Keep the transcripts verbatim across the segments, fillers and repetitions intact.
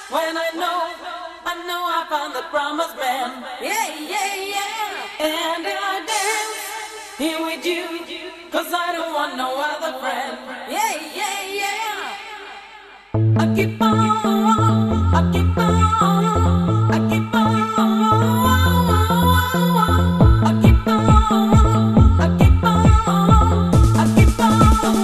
When I know, I know I found the promised land. Yeah, yeah, yeah. And I dance here with you, cause I don't want no other friend. Yeah, yeah, yeah. I keep on, I keep on, I keep on. I keep on, I keep on, I keep on.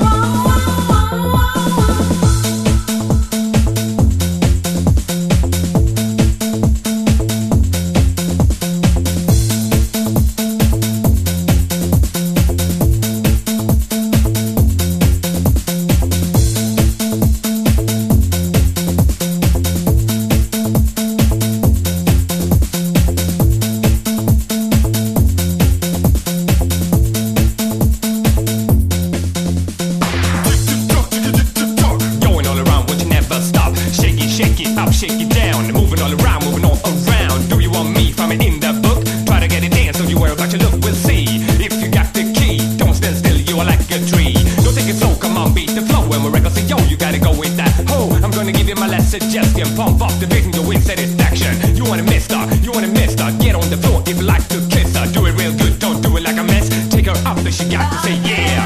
Shake it down, moving all around, moving all around. Do you want me from it in the book? Try to get it in, so you worry about your look. We'll see if you got the key. Don't stand still, you are like a tree. Don't take it slow, come on, beat the flow. When we're records say yo, you gotta go with that. Oh, I'm gonna give you my last suggestion. Pump up the beat and you'll win satisfaction. You want a mister, you want a mister. Get on the floor if you like to kiss her. Do it real good, don't do it like a mess. Take her up, so she got to say yeah.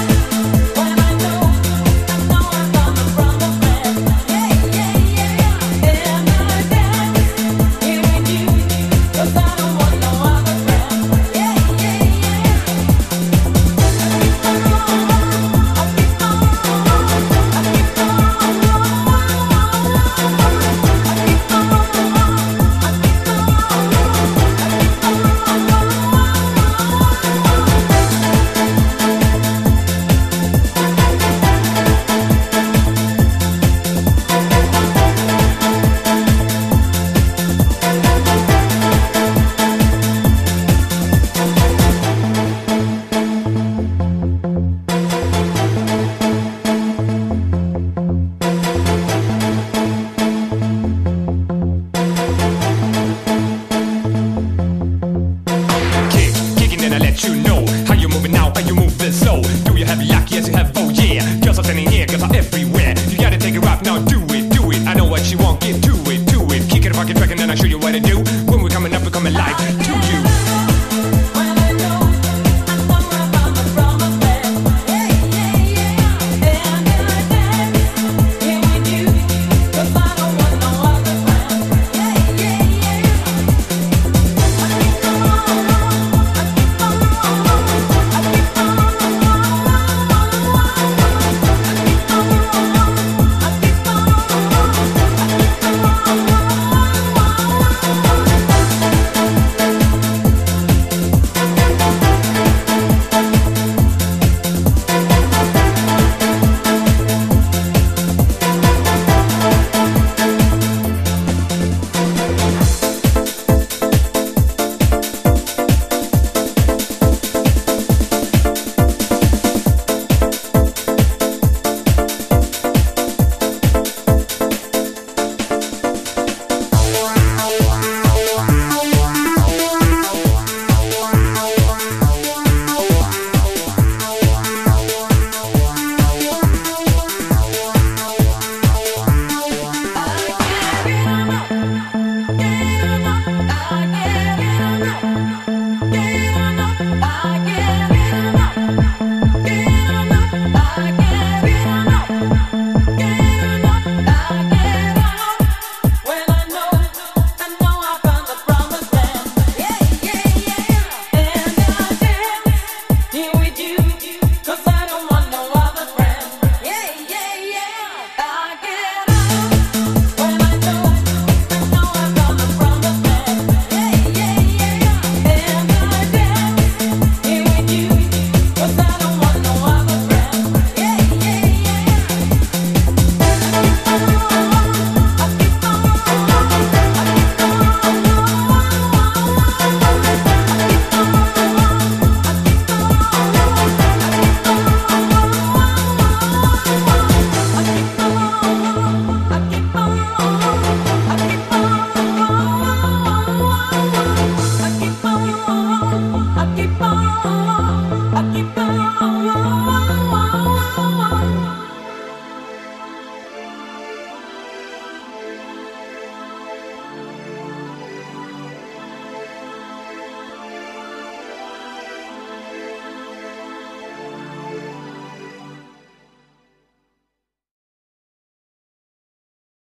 You know how you moving now, are you moving slow? Do you have luck? Yes you have, oh yeah. Girls are standing here, girls are everywhere. You gotta take it rough now, do it.